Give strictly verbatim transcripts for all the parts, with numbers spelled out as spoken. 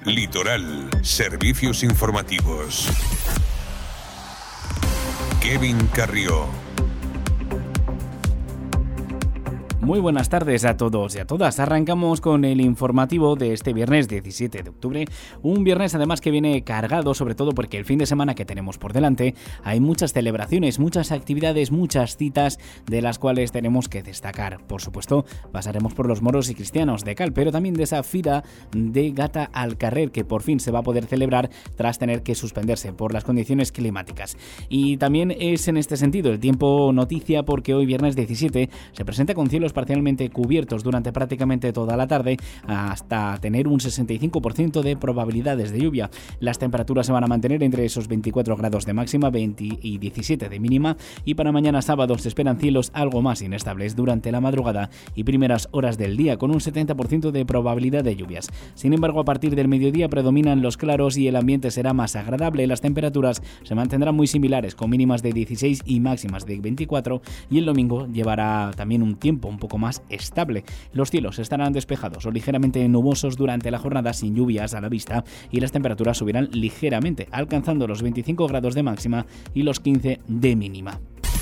Litoral, servicios informativos. Kevin Carrió. Muy buenas tardes a todos y a todas. Arrancamos con el informativo de este viernes diecisiete de octubre. Un viernes además que viene cargado, sobre todo porque el fin de semana que tenemos por delante hay muchas celebraciones, muchas actividades, muchas citas de las cuales tenemos que destacar. Por supuesto, pasaremos por los moros y cristianos de Cal, pero también de esa fira de Gata al Carrer que por fin se va a poder celebrar tras tener que suspenderse por las condiciones climáticas. Y también es en este sentido el tiempo noticia porque hoy viernes diecisiete se presenta con cielos parcialmente cubiertos durante prácticamente toda la tarde hasta tener un sesenta y cinco por ciento de probabilidades de lluvia. Las temperaturas se van a mantener entre esos veinticuatro grados de máxima, veinte y diecisiete de mínima, y para mañana sábado se esperan cielos algo más inestables durante la madrugada y primeras horas del día con un setenta por ciento de probabilidad de lluvias. Sin embargo, a partir del mediodía predominan los claros y el ambiente será más agradable. Las temperaturas se mantendrán muy similares con mínimas de dieciséis y máximas de veinticuatro, y el domingo llevará también un tiempo un poco más estable. Los cielos estarán despejados o ligeramente nubosos durante la jornada sin lluvias a la vista y las temperaturas subirán ligeramente, alcanzando los veinticinco grados de máxima y los quince de mínima.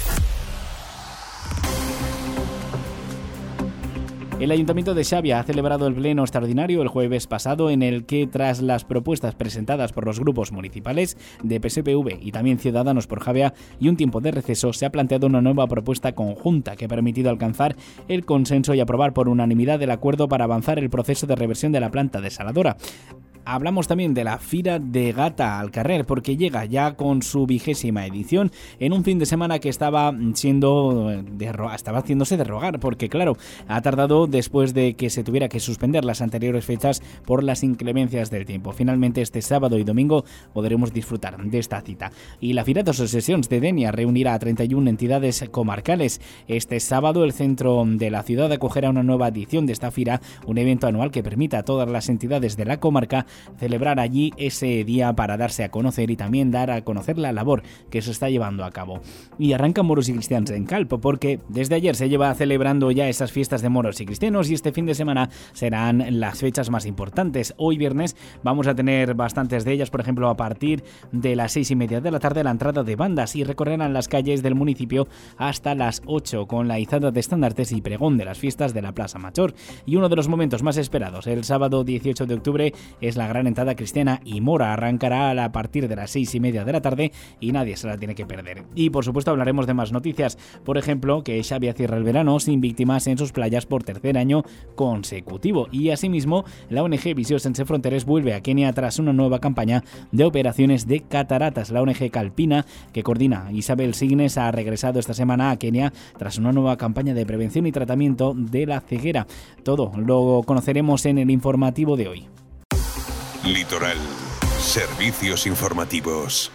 El Ayuntamiento de Xavia ha celebrado el pleno extraordinario el jueves pasado en el que, tras las propuestas presentadas por los grupos municipales de P S P V y también Ciudadanos por Javea y un tiempo de receso, se ha planteado una nueva propuesta conjunta que ha permitido alcanzar el consenso y aprobar por unanimidad el acuerdo para avanzar el proceso de reversión de la planta desaladora. Hablamos también de la Fira de Gata al Carrer porque llega ya con su vigésima edición en un fin de semana que estaba siendo derro- estaba haciéndose de rogar porque claro, ha tardado después de que se tuviera que suspender las anteriores fechas por las inclemencias del tiempo. Finalmente este sábado y domingo podremos disfrutar de esta cita. Y la Fira de Asociaciones de Denia reunirá a treinta y una entidades comarcales. Este sábado el centro de la ciudad acogerá una nueva edición de esta fira, un evento anual que permita a todas las entidades de la comarca celebrar allí ese día para darse a conocer y también dar a conocer la labor que se está llevando a cabo. Y arrancan moros y cristianos en Calpo porque desde ayer se lleva celebrando ya esas fiestas de moros y cristianos y este fin de semana serán las fechas más importantes. Hoy viernes vamos a tener bastantes de ellas, por ejemplo a partir de las seis y media de la tarde la entrada de bandas y recorrerán las calles del municipio hasta las ocho con la izada de estandartes y pregón de las fiestas de la Plaza Mayor. Y uno de los momentos más esperados el sábado dieciocho de octubre es la La gran entrada cristiana y mora. Arrancará a partir de las seis y media de la tarde y nadie se la tiene que perder. Y por supuesto hablaremos de más noticias. Por ejemplo, que Xavia cierra el verano sin víctimas en sus playas por tercer año consecutivo. Y asimismo, la O N G Visió Sense Fronteres vuelve a Kenia tras una nueva campaña de operaciones de cataratas. La O N G Calpina, que coordina Isabel Signes, ha regresado esta semana a Kenia tras una nueva campaña de prevención y tratamiento de la ceguera. Todo lo conoceremos en el informativo de hoy. Litoral, servicios informativos.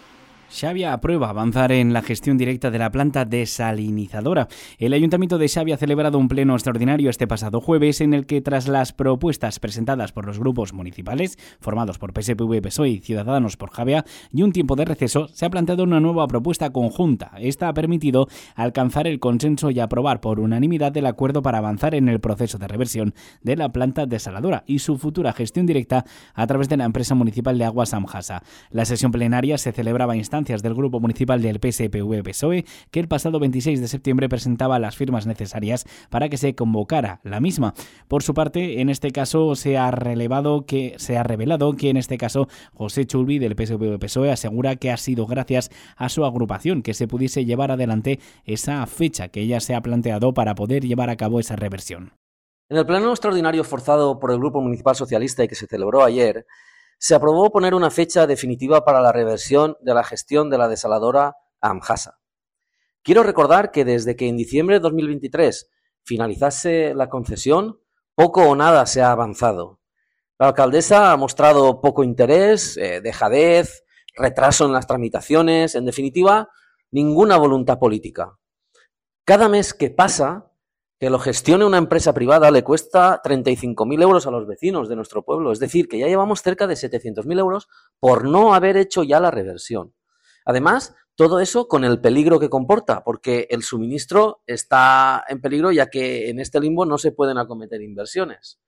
Xavia aprueba avanzar en la gestión directa de la planta desalinizadora. El Ayuntamiento de Xavia ha celebrado un pleno extraordinario este pasado jueves en el que, tras las propuestas presentadas por los grupos municipales, formados por P S P V, P S O E y Ciudadanos por Javea, y un tiempo de receso, se ha planteado una nueva propuesta conjunta. Esta ha permitido alcanzar el consenso y aprobar por unanimidad el acuerdo para avanzar en el proceso de reversión de la planta desaladora y su futura gestión directa a través de la empresa municipal de aguas Amjasa. La sesión plenaria se celebraba a instancias del Grupo Municipal del P S P V P S O E, que el pasado veintiséis de septiembre presentaba las firmas necesarias para que se convocara la misma. Por su parte, en este caso se ha relevado que se ha revelado que en este caso José Chulbi del P S P V P S O E asegura que ha sido gracias a su agrupación que se pudiese llevar adelante esa fecha que ella se ha planteado para poder llevar a cabo esa reversión. En el pleno extraordinario forzado por el Grupo Municipal Socialista y que se celebró ayer, se aprobó poner una fecha definitiva para la reversión de la gestión de la desaladora Amjasa. Quiero recordar que desde que en diciembre de dos mil veintitrés finalizase la concesión, poco o nada se ha avanzado. La alcaldesa ha mostrado poco interés, eh, dejadez, retraso en las tramitaciones, en definitiva, ninguna voluntad política. Cada mes que pasa, que lo gestione una empresa privada le cuesta treinta y cinco mil euros a los vecinos de nuestro pueblo. Es decir, que ya llevamos cerca de setecientos mil euros por no haber hecho ya la reversión. Además, todo eso con el peligro que comporta, porque el suministro está en peligro ya que en este limbo no se pueden acometer inversiones.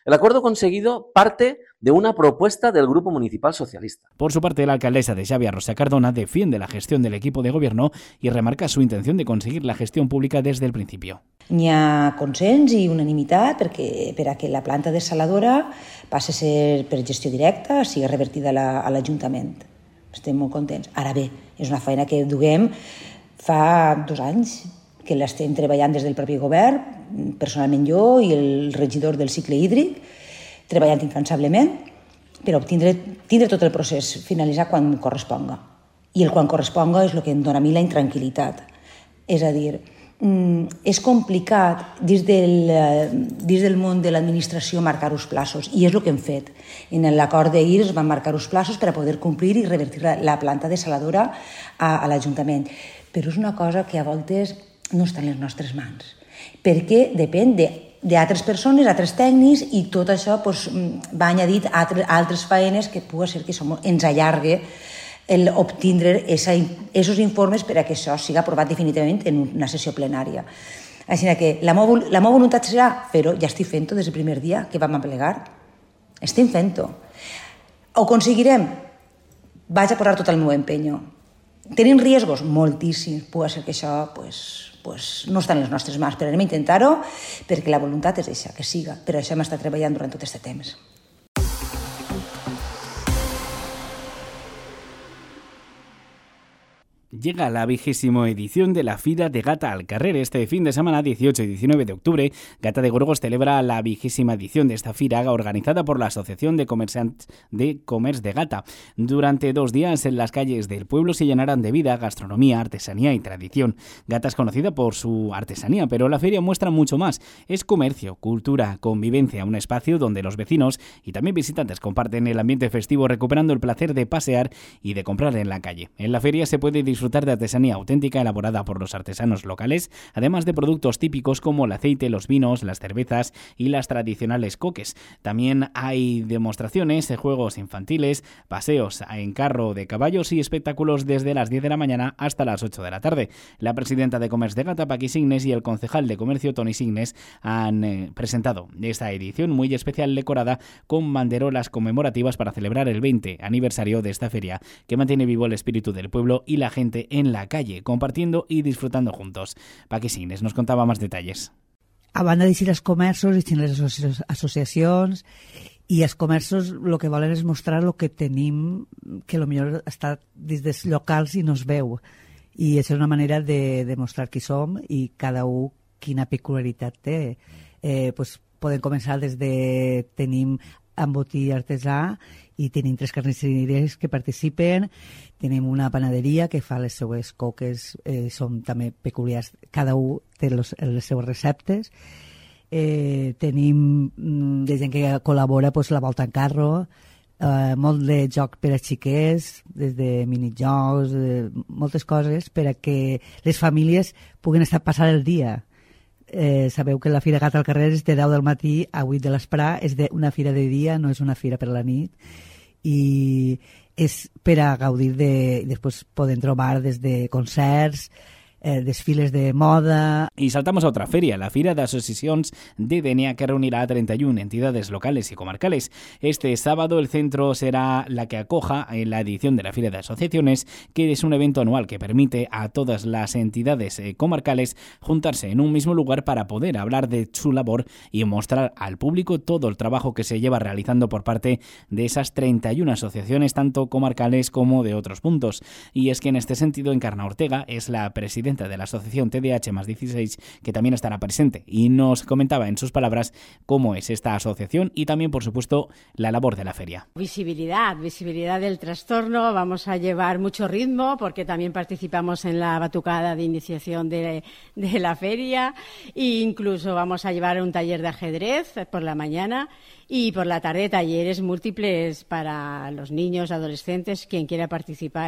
El acuerdo conseguido parte de una propuesta del Grupo Municipal Socialista. Por su parte, la alcaldesa de Xàbia, Rosa Cardona, defiende la gestión del equipo de gobierno y remarca su intención de conseguir la gestión pública desde el principio. N'hi ha consens i unanimitat perquè, per a que la planta desaladora passi a ser per gestió directa, sigui revertida a l'Ajuntament. Estem molt contents. Ara bé, és una feina que duguem fa dos anys, que l'estem treballant des del propi govern, personalment jo i el regidor del cicle hídric, treballant incansablement per obtindre tindre tot el procés, finalitzar quan corresponga. I el quan corresponga és el que em dona a mi la intranquil·litat. És a dir, és complicat dins del, dins del món de l'administració marcar uns plaços, i és el que hem fet. En l'acord d'ahir es van marcar uns plaços per a poder complir i revertir la planta desaladora a, a l'Ajuntament. Però és una cosa que a voltes no està en les nostres mans, perquè depèn d'altres persones, altres tècnics, i tot això doncs, va añadit a altres feines que pugui ser que som, ens allargue el obtindre aquests informes per a que això sigui aprovat definitivament en una sessió plenària. Així que la meva, la meva voluntat serà fer-ho, ja estic fent-ho des del primer dia que vam aplegar. Estem fent-ho. Ho aconseguirem? Vaig a posar tot el meu empenyo. Tenim riesgos? Moltíssims. Pugui ser que això pues, pues, no està en les nostres mans, però anem a intentar-ho perquè la voluntat és això, que siga. Per això hem estat treballant durant tot aquest temps. Llega la vigésima edición de la Fira de Gata al Carrer. Este fin de semana, dieciocho y diecinueve de octubre, Gata de Gorgos celebra la vigésima edición de esta fira organizada por la Asociación de Comerciantes de Comerç de Gata. Durante dos días en las calles del pueblo se llenarán de vida, gastronomía, artesanía y tradición. Gata es conocida por su artesanía, pero la feria muestra mucho más. Es comercio, cultura, convivencia, un espacio donde los vecinos y también visitantes comparten el ambiente festivo, recuperando el placer de pasear y de comprar en la calle. En la feria se puede disfrutar de artesanía auténtica elaborada por los artesanos locales, además de productos típicos como el aceite, los vinos, las cervezas y las tradicionales coques. También hay demostraciones, juegos infantiles, paseos en carro de caballos y espectáculos desde las diez de la mañana hasta las ocho de la tarde. La presidenta de Comerç de Gata, Paqui Signes, y el concejal de Comercio, Toni Signes, han eh, presentado esta edición muy especial decorada con banderolas conmemorativas para celebrar el veinte aniversario de esta feria, que mantiene vivo el espíritu del pueblo y la gente en la calle, compartiendo y disfrutando juntos. Paqui Signes nos contaba más detalles. A banda d'així els comerços, i les associacions, i els comerços el que volen és mostrar el que tenim, que potser està des dels locals i no es veu. I és una manera de demostrar qui som i cada un quina peculiaritat té. Eh, pues, podem començar des de tenim embotí artesà i tenim tres carnisseries que participen, tenim una panaderia que fa les seues coques, eh, són també peculiars, cada un té los, les seues receptes, eh, tenim de gent que col·labora pues, la volta en carro, eh, molt de joc per a xiquets, des de minijocs, eh, moltes coses per a que les famílies puguin estar passar el dia. Eh, sabeu que la Fira Gata al Carrer és de deu del matí a vuit de l'esprà, és de una fira de dia, no és una fira per la nit, i és per a gaudir de... Després poden trobar des de concerts, eh, desfiles de moda. Y saltamos a otra feria, la Fira de Asociacions de Denia, que reunirá a treinta y una entidades locales y comarcales. Este sábado el centro será la que acoja en la edición de la Fira de Asociaciones, que es un evento anual que permite a todas las entidades eh, comarcales juntarse en un mismo lugar para poder hablar de su labor y mostrar al público todo el trabajo que se lleva realizando por parte de esas treinta y una asociaciones, tanto comarcales como de otros puntos. Y es que en este sentido, Encarna Ortega es la presidenta de la asociación T D A H más dieciséis, que también estará presente, y nos comentaba en sus palabras cómo es esta asociación y también, por supuesto, la labor de la feria. Visibilidad, visibilidad del trastorno. Vamos a llevar mucho ritmo porque también participamos en la batucada de iniciación de, de la feria, e incluso vamos a llevar un taller de ajedrez por la mañana y por la tarde talleres múltiples para los niños, adolescentes, quien quiera participar.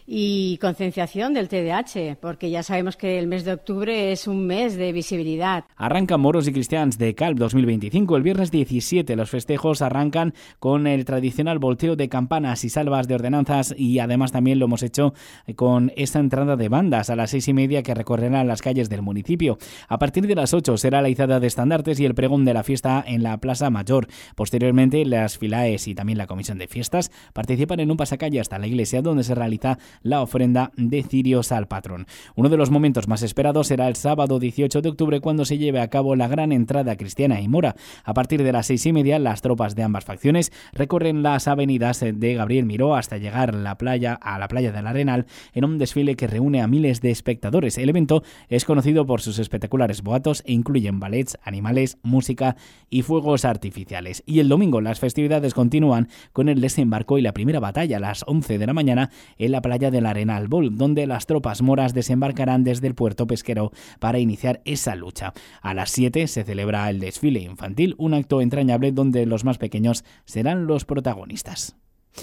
y concienciación del T D A H, porque ya sabemos que el mes de octubre es un mes de visibilidad. Arrancan Moros y Cristians de Calp dos mil veinticinco. El viernes diecisiete los festejos arrancan con el tradicional volteo de campanas y salvas de ordenanzas, y además también lo hemos hecho con esta entrada de bandas a las seis y media que recorrerán las calles del municipio. A partir de las ocho será la izada de estandartes y el pregón de la fiesta en la Plaza Mayor. Posteriormente, las Filaes y también la Comisión de Fiestas participan en un pasacalle hasta la iglesia, donde se realiza la ofrenda de cirios al patrón. Uno de los momentos más esperados será el sábado dieciocho de octubre, cuando se lleve a cabo la gran entrada cristiana y mora. A partir de las seis y media, las tropas de ambas facciones recorren las avenidas de Gabriel Miró hasta llegar a la playa, a la playa del Arenal, en un desfile que reúne a miles de espectadores. El evento es conocido por sus espectaculares boatos e incluyen ballets, animales, música y fuegos artificiales. Y el domingo las festividades continúan con el desembarco y la primera batalla a las once de la mañana en la playa del Arenal Bol, donde las tropas moras desembarcarán desde el puerto pesquero para iniciar esa lucha. A las siete se celebra el desfile infantil, un acto entrañable donde los más pequeños serán los protagonistas.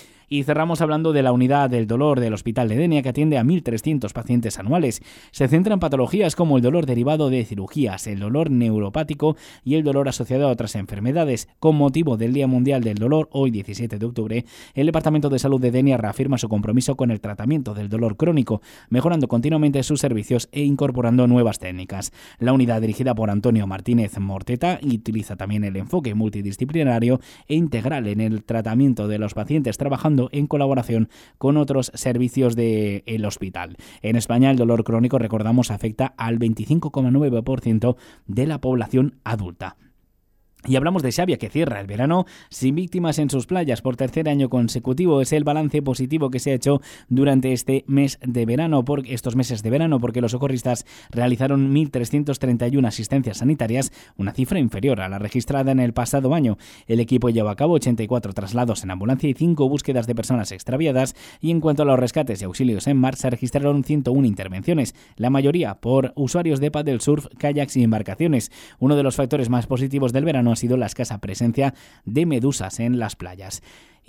Y cerramos hablando de la unidad del dolor del Hospital de Denia, que atiende a mil trescientos pacientes anuales. Se centra en patologías como el dolor derivado de cirugías, el dolor neuropático y el dolor asociado a otras enfermedades. Con motivo del Día Mundial del Dolor, hoy diecisiete de octubre, el Departamento de Salud de Denia reafirma su compromiso con el tratamiento del dolor crónico, mejorando continuamente sus servicios e incorporando nuevas técnicas. La unidad, dirigida por Antonio Martínez Morteta, utiliza también el enfoque multidisciplinario e integral en el tratamiento de los pacientes, trabajando en colaboración con otros servicios del hospital. En España, el dolor crónico, recordamos, afecta al veinticinco coma nueve por ciento de la población adulta. Y hablamos de Xavia, que cierra el verano sin víctimas en sus playas por tercer año consecutivo. Es el balance positivo que se ha hecho durante este mes de verano, por estos meses de verano, porque los socorristas realizaron mil trescientas treinta y una asistencias sanitarias, una cifra inferior a la registrada en el pasado año. El equipo llevó a cabo ochenta y cuatro traslados en ambulancia y cinco búsquedas de personas extraviadas, y en cuanto a los rescates y auxilios en mar, se registraron ciento una intervenciones, la mayoría por usuarios de paddle surf, kayaks y embarcaciones. Uno de los factores más positivos del verano ha sido la escasa presencia de medusas en las playas.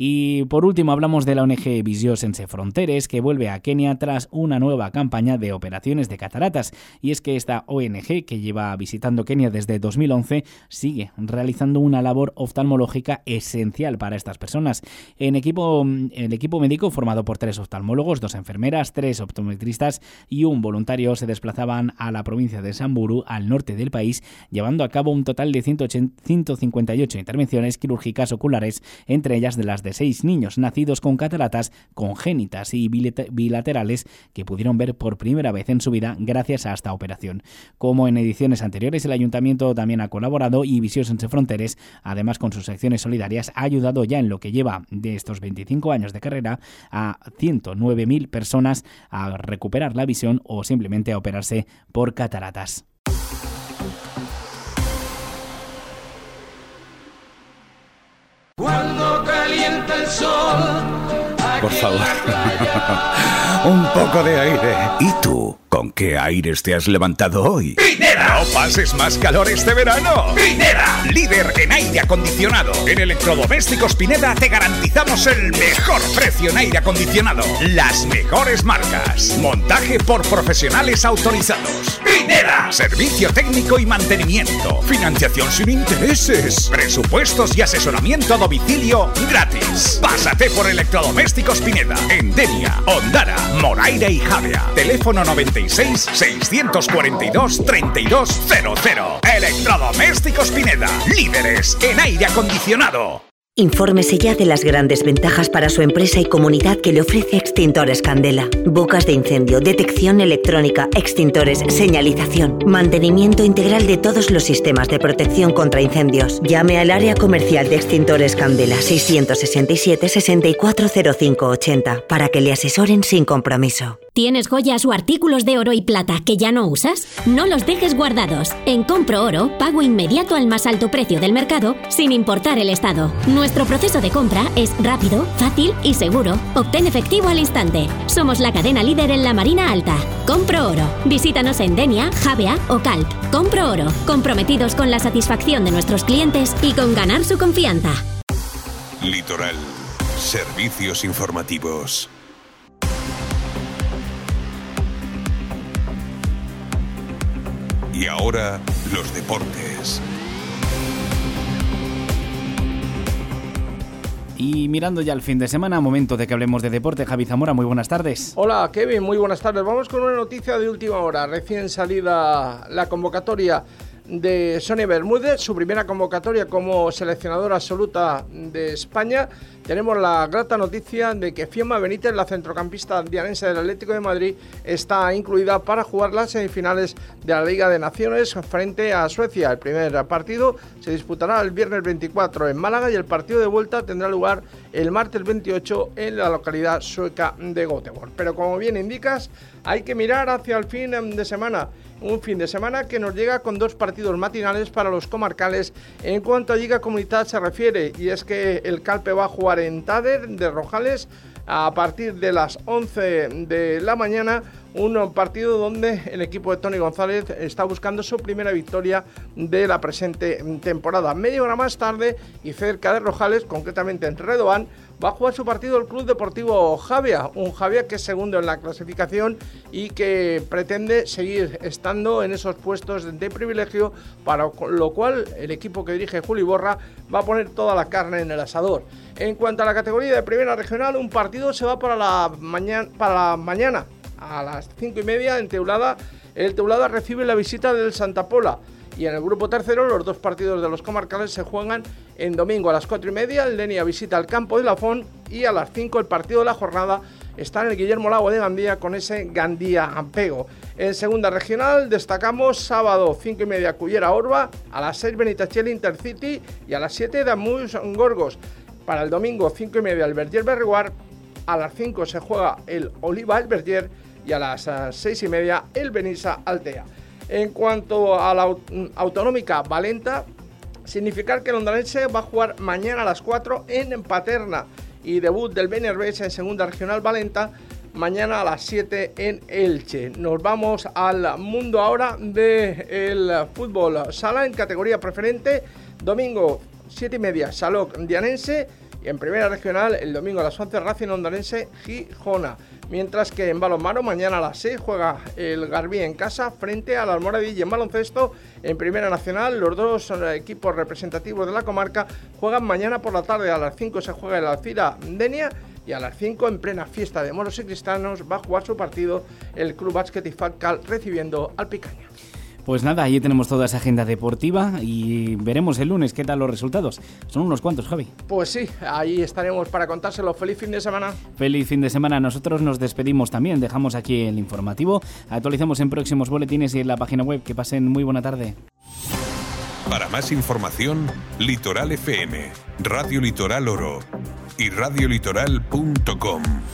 Y por último hablamos de la O N G Visió Sense Fronteres, que vuelve a Kenia tras una nueva campaña de operaciones de cataratas. Y es que esta O N G, que lleva visitando Kenia desde dos mil once, sigue realizando una labor oftalmológica esencial para estas personas. En equipo, el equipo médico, formado por tres oftalmólogos, dos enfermeras, tres optometristas y un voluntario, se desplazaban a la provincia de Samburu, al norte del país, llevando a cabo un total de ciento cincuenta y ocho intervenciones quirúrgicas oculares, entre ellas de las de seis niños nacidos con cataratas congénitas y bilaterales que pudieron ver por primera vez en su vida gracias a esta operación. Como en ediciones anteriores, el Ayuntamiento también ha colaborado y Visió Sense Fronteres, además con sus acciones solidarias, ha ayudado ya en lo que lleva de estos veinticinco años de carrera a ciento nueve mil personas a recuperar la visión o simplemente a operarse por cataratas. Cuando calienta el sol, por favor, un poco de aire. ¿Y tú? ¿Con qué aires te has levantado hoy? ¡Pineda! ¡No pases más calor este verano! ¡Pineda! Líder en aire acondicionado. En Electrodomésticos Pineda te garantizamos el mejor precio en aire acondicionado. Las mejores marcas. Montaje por profesionales autorizados. ¡Pineda! Servicio técnico y mantenimiento. Financiación sin intereses. Presupuestos y asesoramiento a domicilio gratis. Pásate por Electrodomésticos Pineda. En Denia, Ondara, Moraira y Javea. Teléfono noventa y seis, seiscientos cuarenta y dos, treinta y dos cero cero. Electrodomésticos Pineda, líderes en aire acondicionado. Infórmese ya de las grandes ventajas para su empresa y comunidad que le ofrece Extintores Candela. Bocas de incendio, detección electrónica, extintores, señalización, mantenimiento integral de todos los sistemas de protección contra incendios. Llame al área comercial de Extintores Candela seiscientos sesenta y siete, sesenta y cuatro cero cinco ochenta para que le asesoren sin compromiso. ¿Tienes joyas o artículos de oro y plata que ya no usas? No los dejes guardados. En Compro Oro, pago inmediato al más alto precio del mercado, sin importar el estado. Nuestro proceso de compra es rápido, fácil y seguro. Obtén efectivo al instante. Somos la cadena líder en la Marina Alta. Compro Oro. Visítanos en Denia, Javea o Calp. Compro Oro. Comprometidos con la satisfacción de nuestros clientes y con ganar su confianza. Litoral. Servicios informativos. Y ahora, los deportes. Y mirando ya el fin de semana, momento de que hablemos de deporte. Javi Zamora, muy buenas tardes. Hola Kevin, muy buenas tardes. Vamos con una noticia de última hora. Recién salida la convocatoria de Sonia Bermúdez, su primera convocatoria como seleccionadora absoluta de España. Tenemos la grata noticia de que Fiamma Benítez, la centrocampista dianense del Atlético de Madrid, está incluida para jugar las semifinales de la Liga de Naciones frente a Suecia. El primer partido se disputará el viernes veinticuatro en Málaga y el partido de vuelta tendrá lugar el martes veintiocho en la localidad sueca de Göteborg. Pero como bien indicas, hay que mirar hacia el fin de semana. Un fin de semana que nos llega con dos partidos matinales para los comarcales en cuanto a Liga Comunidad se refiere, y es que el Calpe va a jugar en Tader de Rojales a partir de las once de la mañana, un partido donde el equipo de Tony González está buscando su primera victoria de la presente temporada. Media hora más tarde y cerca de Rojales, concretamente en Redován, va a jugar su partido el Club Deportivo Javia, un Javia que es segundo en la clasificación y que pretende seguir estando en esos puestos de privilegio, para lo cual el equipo que dirige Juli Borra va a poner toda la carne en el asador. En cuanto a la categoría de Primera Regional, un partido se va para la mañana, para la mañana a las cinco y media en Teulada. El Teulada recibe la visita del Santa Pola. Y en el grupo tercero, los dos partidos de los comarcales se juegan en domingo a las cuatro y media. El Denia visita el campo de Lafón y a las cinco el partido de la jornada está en el Guillermo Lago de Gandía con ese Gandía-Pego. En segunda regional destacamos sábado cinco y media Cullera Orba, a las seis Benitachel Intercity y a las siete Damus Gorgos. Para el domingo cinco y media el Verger Berreguar, a las cinco se juega el Oliva el Verger y a las seis y media el Benissa Altea. En cuanto a la autonómica Valenta, significar que el ondarense va a jugar mañana a las cuatro en Paterna y debut del Benerbés en segunda regional Valenta mañana a las siete en Elche. Nos vamos al mundo ahora del fútbol sala en categoría preferente. Domingo siete y media Salok Dianense y en primera regional el domingo a las once Racing Ondarense Gijona. Mientras que en balonmano mañana a las seis juega el Garbí en casa frente al Almoradí, y en baloncesto en Primera Nacional los dos equipos representativos de la comarca juegan mañana por la tarde. A las cinco se juega el Alcira Denia y a las cinco en plena fiesta de moros y cristianos va a jugar su partido el Club Básquet Ifalcal recibiendo al Picaña. Pues nada, ahí tenemos toda esa agenda deportiva y veremos el lunes qué tal los resultados. Son unos cuantos, Javi. Pues sí, ahí estaremos para contárselo. Feliz fin de semana. Feliz fin de semana. Nosotros nos despedimos también. Dejamos aquí el informativo. Actualizamos en próximos boletines y en la página web. Que pasen muy buena tarde. Para más información, Litoral F M, Radio Litoral Oro y radio litoral punto com.